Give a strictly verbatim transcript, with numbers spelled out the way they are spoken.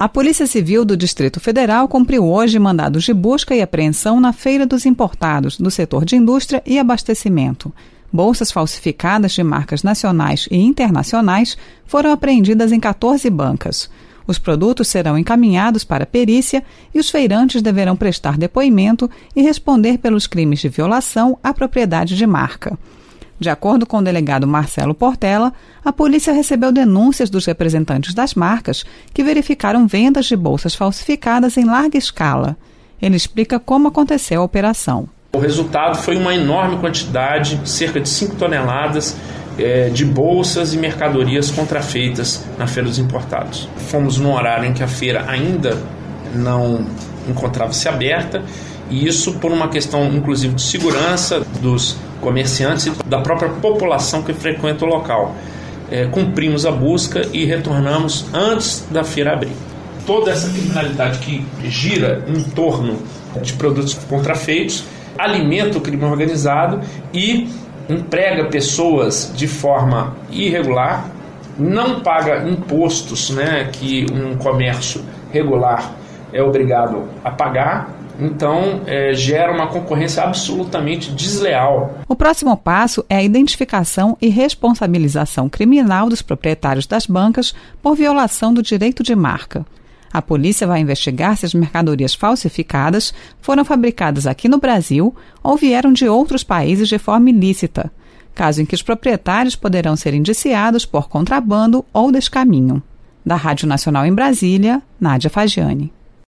A Polícia Civil do Distrito Federal cumpriu hoje mandados de busca e apreensão na Feira dos Importados, do setor de indústria e abastecimento. Bolsas falsificadas de marcas nacionais e internacionais foram apreendidas em quatorze bancas. Os produtos serão encaminhados para perícia e os feirantes deverão prestar depoimento e responder pelos crimes de violação à propriedade de marca. De acordo com o delegado Marcelo Portela, a polícia recebeu denúncias dos representantes das marcas que verificaram vendas de bolsas falsificadas em larga escala. Ele explica como aconteceu a operação. O resultado foi uma enorme quantidade, cerca de cinco toneladas, é, de bolsas e mercadorias contrafeitas na Feira dos Importados. Fomos num horário em que a feira ainda não encontrava-se aberta, e isso por uma questão, inclusive, de segurança dos comerciantes e da própria população que frequenta o local. É, cumprimos a busca e retornamos antes da feira abrir. Toda essa criminalidade que gira em torno de produtos contrafeitos alimenta o crime organizado e emprega pessoas de forma irregular, não paga impostos, né, que um comércio regular é obrigado a pagar. Então, é, gera uma concorrência absolutamente desleal. O próximo passo é a identificação e responsabilização criminal dos proprietários das bancas por violação do direito de marca. A polícia vai investigar se as mercadorias falsificadas foram fabricadas aqui no Brasil ou vieram de outros países de forma ilícita, caso em que os proprietários poderão ser indiciados por contrabando ou descaminho. Da Rádio Nacional em Brasília, Nádia Fagiani.